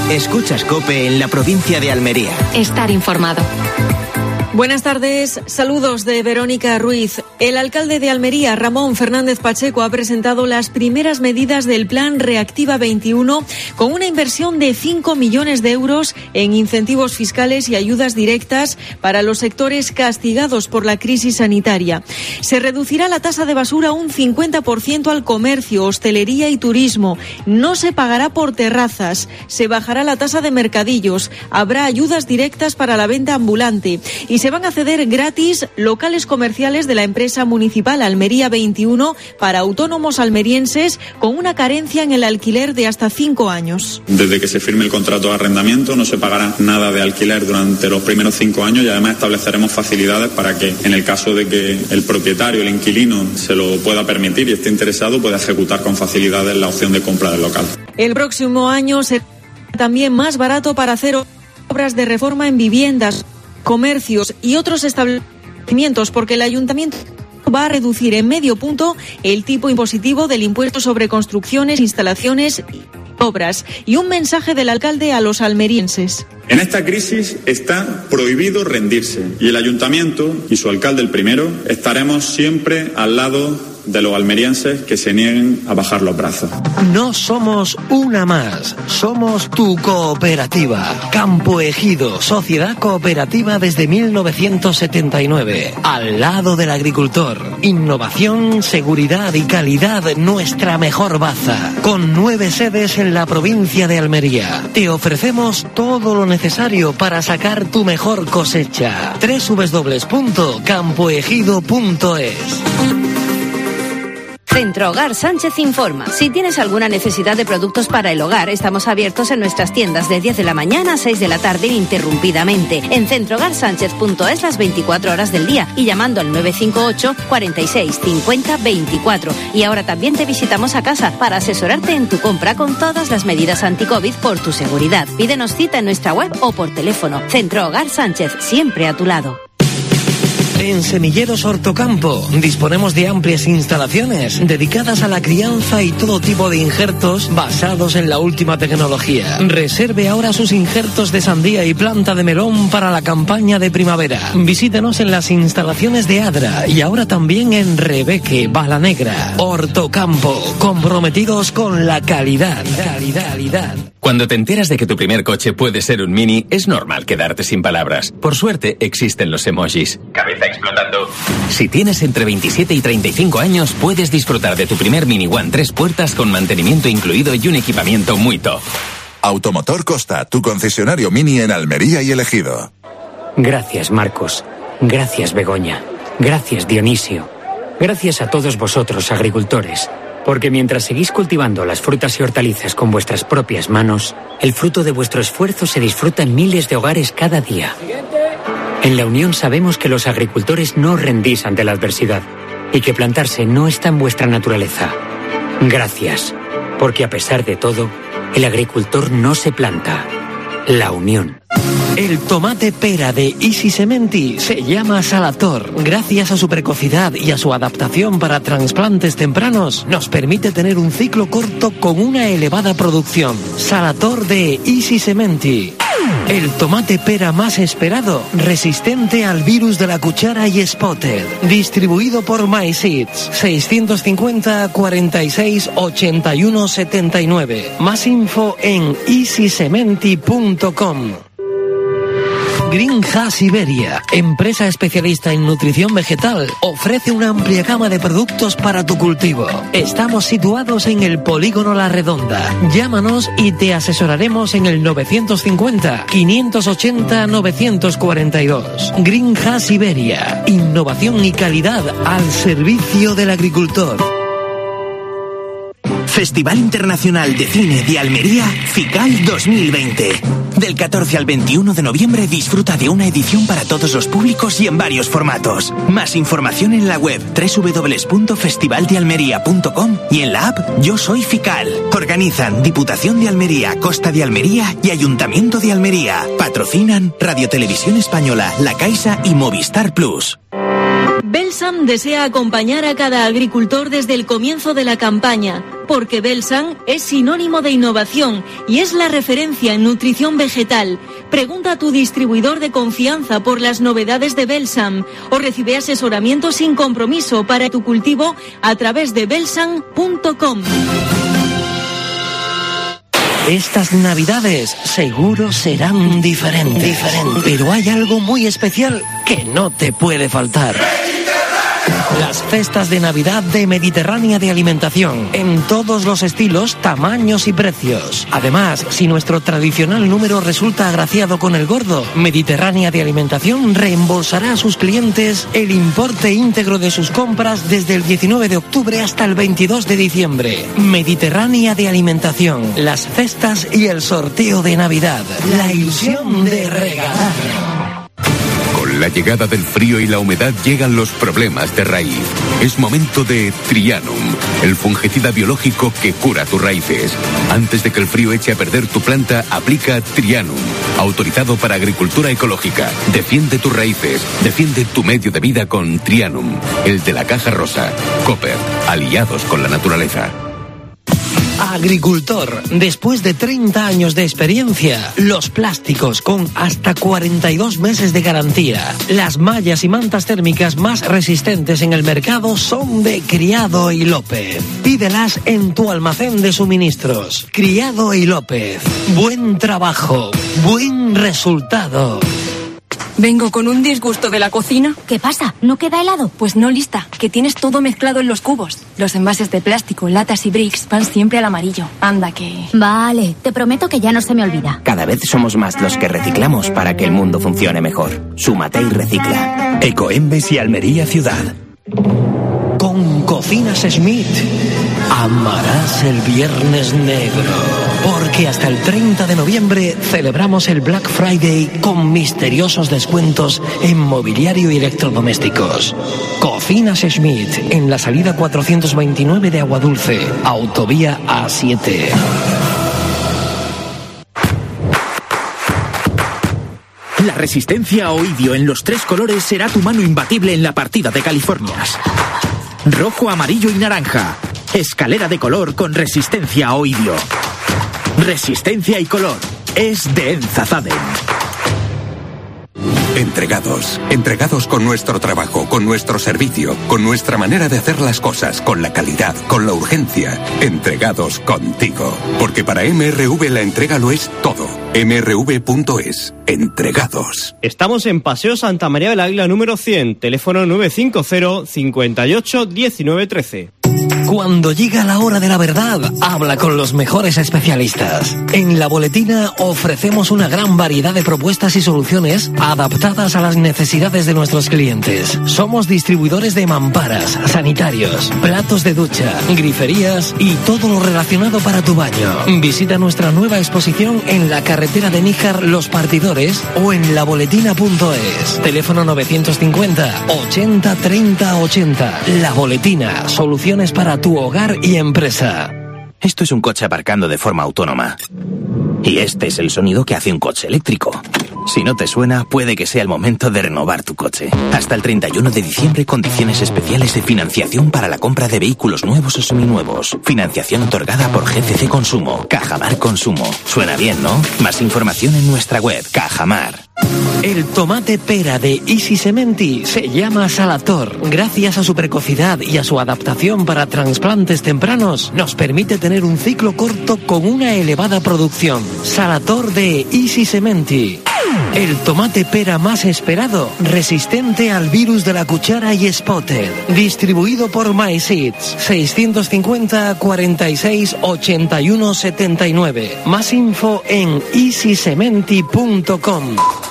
Escuchas COPE en la provincia de Almería. Estar informado. Buenas tardes, saludos de Verónica Ruiz. El alcalde de Almería, Ramón Fernández Pacheco, ha presentado las primeras medidas del Plan Reactiva 21 con una inversión de 5 millones de euros en incentivos fiscales y ayudas directas para los sectores castigados por la crisis sanitaria. Se reducirá la tasa de basura un 50% al comercio, hostelería y turismo. No se pagará por terrazas. Se bajará la tasa de mercadillos. Habrá ayudas directas para la venta ambulante. Y se van a ceder gratis locales comerciales de la empresa municipal Almería 21 para autónomos almerienses con una carencia en el alquiler de hasta 5 años. Desde que se firme el contrato de arrendamiento no se pagará nada de alquiler durante los primeros 5 años y además estableceremos facilidades para que en el caso de que el propietario, el inquilino, se lo pueda permitir y esté interesado, pueda ejecutar con facilidades la opción de compra del local. El próximo año será también más barato para hacer obras de reforma en viviendas, comercios y otros establecimientos, porque el ayuntamiento va a reducir en medio punto el tipo impositivo del impuesto sobre construcciones, instalaciones y obras. Y un mensaje del alcalde a los almerienses. En esta crisis está prohibido rendirse y el ayuntamiento y su alcalde el primero estaremos siempre al lado de los almerienses que se nieguen a bajar los brazos. No somos una más, somos tu cooperativa. Campo Ejido, sociedad cooperativa desde 1979. Al lado del agricultor. Innovación, seguridad y calidad, nuestra mejor baza. Con 9 sedes en la provincia de Almería. Te ofrecemos todo lo necesario para sacar tu mejor cosecha. www.campoejido.es. Centro Hogar Sánchez informa. Si tienes alguna necesidad de productos para el hogar, estamos abiertos en nuestras tiendas de 10 de la mañana a 6 de la tarde ininterrumpidamente. En centrohogarsánchez.es las 24 horas del día y llamando al 958 46 50 24. Y ahora también te visitamos a casa para asesorarte en tu compra con todas las medidas anti-COVID por tu seguridad. Pídenos cita en nuestra web o por teléfono. Centro Hogar Sánchez, siempre a tu lado. En Semilleros Hortocampo disponemos de amplias instalaciones dedicadas a la crianza y todo tipo de injertos basados en la última tecnología. Reserve ahora sus injertos de sandía y planta de melón para la campaña de primavera. Visítenos en las instalaciones de Adra y ahora también en Rebeque, Balanegra. Hortocampo, comprometidos con la calidad. Cuando te enteras de que tu primer coche puede ser un Mini, es normal quedarte sin palabras. Por suerte, existen los emojis. Cabeza explotando. Si tienes entre 27 y 35 años, puedes disfrutar de tu primer Mini One 3 puertas con mantenimiento incluido y un equipamiento muy top. Automotor Costa, tu concesionario Mini en Almería y El Ejido. Gracias, Marcos. Gracias, Begoña. Gracias, Dionisio. Gracias a todos vosotros, agricultores. Porque mientras seguís cultivando las frutas y hortalizas con vuestras propias manos, el fruto de vuestro esfuerzo se disfruta en miles de hogares cada día. En la Unión sabemos que los agricultores no os rendís ante la adversidad y que plantarse no está en vuestra naturaleza. Gracias, porque a pesar de todo, el agricultor no se planta. La Unión. El tomate pera de Easy Sementi se llama Salator. Gracias a su precocidad y a su adaptación para trasplantes tempranos, nos permite tener un ciclo corto con una elevada producción. Salator de Easy Sementi. El tomate pera más esperado, resistente al virus de la cuchara y Spotted. Distribuido por MySeeds. 650 46 81 79. Más info en easysementi.com. Greenhouse Iberia, empresa especialista en nutrición vegetal, ofrece una amplia gama de productos para tu cultivo. Estamos situados en el Polígono La Redonda. Llámanos y te asesoraremos en el 950 580 942. Greenhouse Iberia, innovación y calidad al servicio del agricultor. Festival Internacional de Cine de Almería, FICAL 2020. Del 14 al 21 de noviembre disfruta de una edición para todos los públicos y en varios formatos. Más información en la web www.festivaldealmería.com y en la app Yo Soy FICAL. Organizan Diputación de Almería, Costa de Almería y Ayuntamiento de Almería. Patrocinan Radio Televisión Española, La Caixa y Movistar Plus. Belsam desea acompañar a cada agricultor desde el comienzo de la campaña, porque Belsam es sinónimo de innovación y es la referencia en nutrición vegetal. Pregunta a tu distribuidor de confianza por las novedades de Belsam o recibe asesoramiento sin compromiso para tu cultivo a través de belsam.com. Estas navidades seguro serán diferentes. Pero hay algo muy especial que no te puede faltar. Las festas de Navidad de Mediterránea de Alimentación, en todos los estilos, tamaños y precios. Además, si nuestro tradicional número resulta agraciado con el gordo, Mediterránea de Alimentación reembolsará a sus clientes el importe íntegro de sus compras desde el 19 de octubre hasta el 22 de diciembre. Mediterránea de Alimentación, las festas y el sorteo de Navidad. La ilusión de regalar. Con la llegada del frío y la humedad llegan los problemas de raíz. Es momento de Trianum, el fungicida biológico que cura tus raíces. Antes de que el frío eche a perder tu planta, aplica Trianum, autorizado para agricultura ecológica. Defiende tus raíces, defiende tu medio de vida con Trianum, el de la caja rosa. Cooper, aliados con la naturaleza. Agricultor, después de 30 años de experiencia, los plásticos con hasta 42 meses de garantía. Las mallas y mantas térmicas más resistentes en el mercado son de Criado y López. Pídelas en tu almacén de suministros. Criado y López. Buen trabajo, buen resultado. Vengo con un disgusto de la cocina. ¿Qué pasa? ¿No queda helado? Pues no, lista, que tienes todo mezclado en los cubos. Los envases de plástico, latas y bricks van siempre al amarillo. Anda que... Vale, te prometo que ya no se me olvida. Cada vez somos más los que reciclamos para que el mundo funcione mejor. Súmate y recicla. Ecoembes y Almería Ciudad. Con Cocinas Schmidt amarás el Viernes Negro. Porque hasta el 30 de noviembre celebramos el Black Friday con misteriosos descuentos en mobiliario y electrodomésticos. Cocinas Schmidt, en la salida 429 de Aguadulce, autovía A7. La resistencia a Oidio en los 3 colores será tu mano imbatible en la partida de Californias. Rojo, amarillo y naranja. Escalera de color con resistencia a Oidio. Resistencia y color. Es de Enzazaden. Entregados con nuestro trabajo, con nuestro servicio, con nuestra manera de hacer las cosas, con la calidad, con la urgencia. Entregados contigo. Porque para MRV la entrega lo es todo. mrv.es. Entregados. Estamos en Paseo Santa María del Águila número 100, teléfono 950 58 19 13. Cuando llega la hora de la verdad, habla con los mejores especialistas. En La Boletina ofrecemos una gran variedad de propuestas y soluciones adaptadas a las necesidades de nuestros clientes. Somos distribuidores de mamparas, sanitarios, platos de ducha, griferías y todo lo relacionado para tu baño. Visita nuestra nueva exposición en la carretera de Níjar Los Partidores o en laboletina.es. Teléfono 950 80 30 80. La Boletina, soluciones para tu hogar y empresa. Esto es un coche aparcando de forma autónoma. Y este es el sonido que hace un coche eléctrico. Si no te suena, puede que sea el momento de renovar tu coche. Hasta el 31 de diciembre, condiciones especiales de financiación para la compra de vehículos nuevos o seminuevos. Financiación otorgada por GCC Consumo. Cajamar Consumo. Suena bien, ¿no? Más información en nuestra web, Cajamar. El tomate pera de Easy Sementi se llama Salator. Gracias a su precocidad y a su adaptación para trasplantes tempranos, nos permite tener un ciclo corto con una elevada producción. Salator de Easy Sementi. El tomate pera más esperado, resistente al virus de la cuchara y Spotted. Distribuido por MySeeds. 650 46 81 79. Más info en easysementi.com.